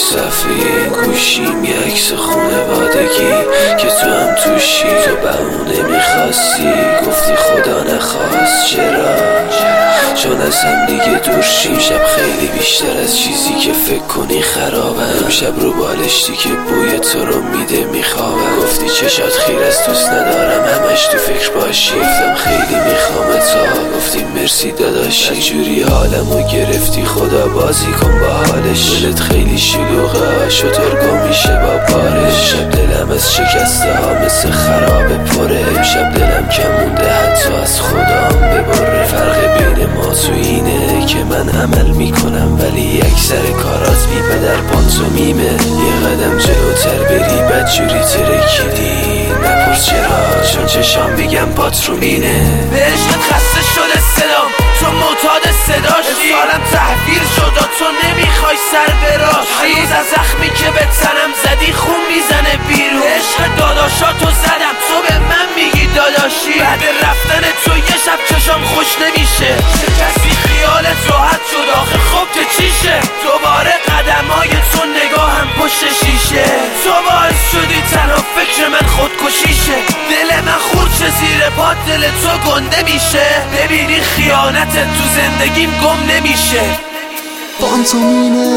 صفحه این گوشیم یه عکس خونوادگی که تو هم توشی. تو بهونه میخواستی گفتی خدا نخواست. چرا؟ چون از هم دیگه دور شیم. شب خیلی بیشتر از چیزی که فکر کنی خرابه. امشب رو بالشتی که بوی تو رو میده میخوابم. گفتی چشات خیر از دوست ندارم همش تو فکر باشی. گفتم خیلی میخوام تا. گفتی مرسی داداشی. جوری حالمو گرفتی خدا بازی کن با حالش. دلت خیلی شلوغه شترگاه میشه با پارش. شب دلم از شکسته ها مثل خرابه پره. شب دلم کم مونده حتی از خودم ببره. فرق بین ما تو اینه که من عمل میکنم ولی اکثر کارات بی پدر پانتومیمه. یه قدم جلوتر بری بدجوری ترکیدی. نپرس چرا چون چشام میگم پاترومینه. به عشقت خسته شده صدام تو معتاد صداشی. سالم تحویل شد تو نمیخوای سر براش. هنوز از زخمی که به تنم زدی خون میزنه بیرون. عشق داداشاتو زدم تو به من میگی داداشی. بعد رفتن تو یه شب چشام خوش نمیشه. چه کسی خیالت راحت شد آخه خب که چیشه. دوباره قدمای تو نگاهم پشت شیشه. تو باعث شدی تنها فکر من خودکشیشه. دل من خورچه زیر پات دل تو گنده میشه. ببینی خیانت تو زندگیم گم نمیشه. پانتومینه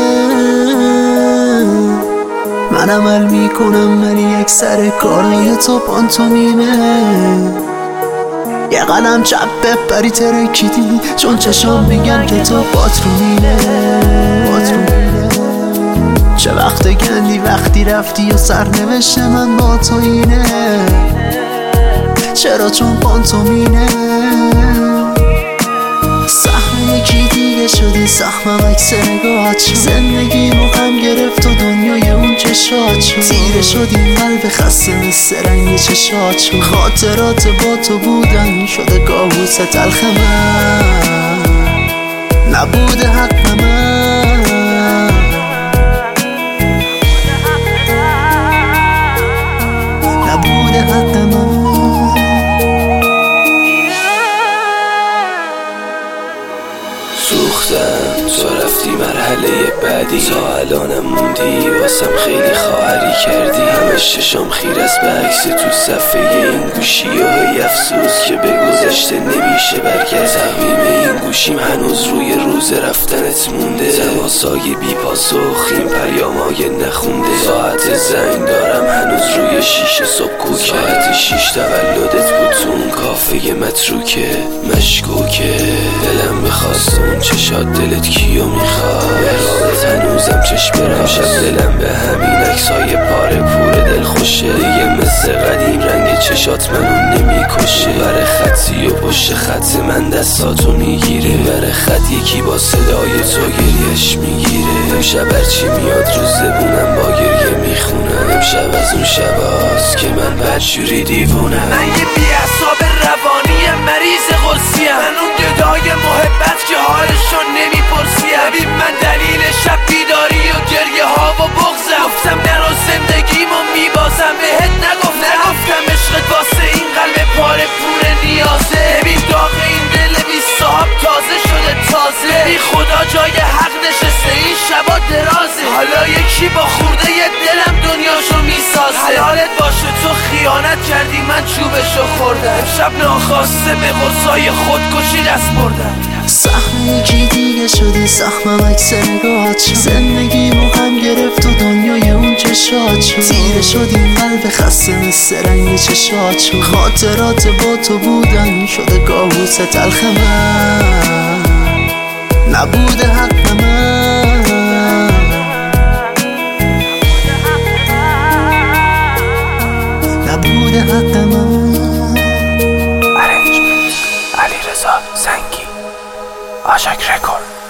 من عمل میکنم ولی اکثر کارای تو پانتومینه. یه قدم چپ بپری ترکیدی چون چشام میگن که تو پاترومینه. چه وقت گندی وقتی رفتی و سرنوشت من با تو اینه. چرا؟ چون پانتومینه. سهم یکی دیگه شدی سهمم عکس نگاهت شد. زندگیمو غم گرفت و دنیای اون چشات شد. تیره شدی قلب خسته مثل رنگ چشات شد. خاطرات با تو بودن شده کابوس تلخ من. نبوده حق من. نبوده حق من. سوختم تو رفتی مرحله بعدی. تا الانم موندی واسم خیلی خواهری کردی. همش چشام خیر است به عکس تو صفحه این گوشی. و افسوس که به گذشته نمیشه برگرد. تقویم این گوشیم هنوز روی روز رفتنت مونده. تماسای بی پاسخ این پیامای نخونده. ساعت زنگ دارم هنوز روی شیشه صبح. ساعت 6 تولدت بود تو اون کافه متروکه مشکوکه. دلم میخواست اون چشات دلت کیو میخواد. یادت هنوزم چشم برم. شب دلم به همین عکسای پاره پور دل خوشه. دیگه مثل قدیم رنگ چشات منو نمیکشه. بر خطی و پشت خط من دستاتو میگیره. بر خط یکی با صدای تو گریش میگیره. امشب هرچی میاد رو زبونم با گریه میخونم. امشب از اون شباست که من بدجوری دیوونم. من یه بیعصاب روانی مریض قدسیم. من اون گدای محبت که حالشو نمیپرسیم. ببین من دلیل شب بیداری و گریه ها و بغضم. گفتم نرو زندگیمو میبازم بهت نگفتم عشقت واسه این قلب پاره پور نیازه. ببین داغ این دل بی صاحب تازه شده تازه. بی خدا جای حق نشسته این شبا درازه. حالا یکی با خورده ی دلم دنیاشو میسازه. حلالت باشه تو خیانت کردی من چوبشو خوردم. شب ناخواسته به قرصای خودکشی دست بردم. سهم یکی دیگه شدی سهمم عکس نگاهت شد. زندگیمو غم گرفت و دنیای اون چشات شد. تیره شدی قلب خسته مثل رنگ چشات شد. خاطرات با تو بودن شده کابوس تلخ من. نبوده حق من. نبوده حق من. علیرضا زنگی آشک رکورد.